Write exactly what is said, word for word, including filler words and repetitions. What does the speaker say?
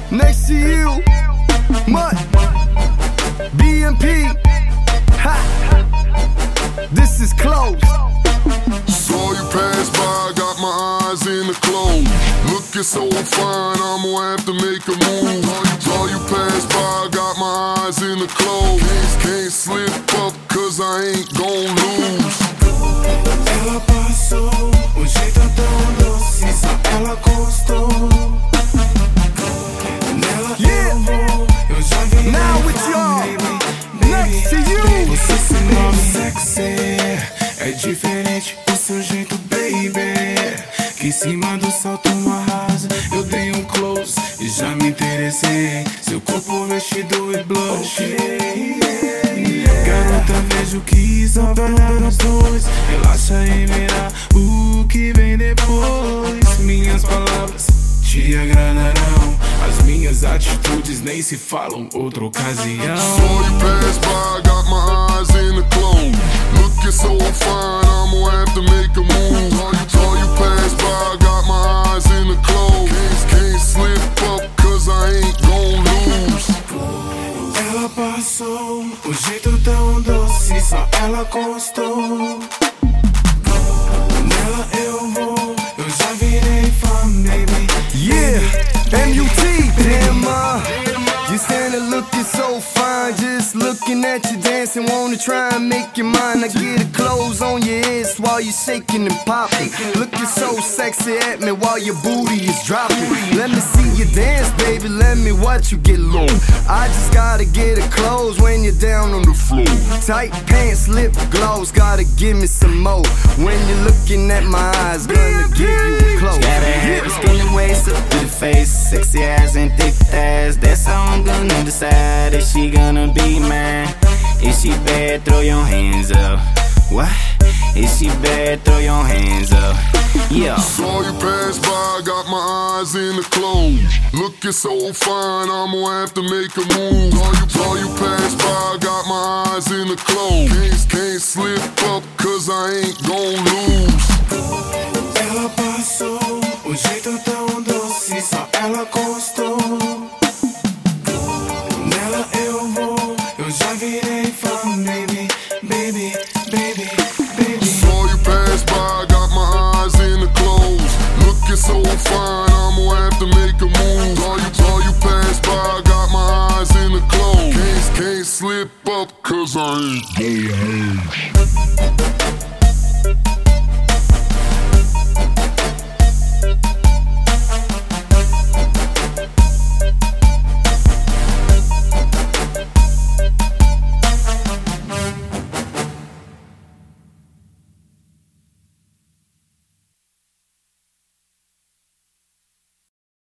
Next to you, Mutt, B M P, ha, this is close. Saw you pass by, got my eyes in the clothes. Looking so fine, I'ma have to make a move. Saw you pass by, got my eyes in the clothes. Can't, can't slip up, cause I ain't gon' lose. Ela passou, o jeito tão doce, só ela gostou. Nela Yeah. eu vou, eu já vi. Now with y'all, next to you. Você se move sexy, é diferente o seu jeito, baby. Que em cima do salto uma rasa, eu dei um close e já me interessei. Seu corpo vestido e blush. Garota, vejo que só vai dar nós dois. Relaxa e verá o que vem depois. Minhas palavras te agradarão, as minhas atitudes nem se falam, outra ocasião. Saw you pass by, got my eyes in the clothes. Looking so fine, I'ma have to make a move. Saw you, saw you pass by, got my eyes in the clothes. Can't, can't slip up, cause I ain't gon' lose. Ela passou, o jeito tão doce, só ela gostou. Nela eu vou, eu já virei fã, baby. Yeah, M U T, damn, uh, you standing looking so fine. Just looking at you dancing, wanna try and make you mine. I get a clothes on your hips while you shaking and popping. Looking so sexy at me while your booty is dropping. Let me see you dance, baby, let me watch you get low. I just gotta get a clothes when you're down on the floor. Tight pants, lip gloss, gotta give me some more. When you're looking at my eyes, gonna give you a close. Got a hair, skinny waist, up to the face, sexy ass and thick thighs. That's how I'm gonna decide if she gonna be mine. If she bad, throw your hands up. What? If she bad, throw your hands up. Yeah. Saw you pass by, got my eyes in the clothes. Looking so fine, I'ma have to make a move. Saw you, saw you pass by, got my eyes in the clothes. Can't, can't slip up, cause I ain't gon' lose. Ela passou, o jeito tão doce, só ela gostou. Nela eu vou, eu já virei fã, baby, baby, baby, baby. Saw you pass by, got my eyes in the clothes. Looking so fine, I'ma have to make a move. Saw you, saw you pass by, got my eyes in the clothes. Can't, can't slip up, cause I ain't gon' lose.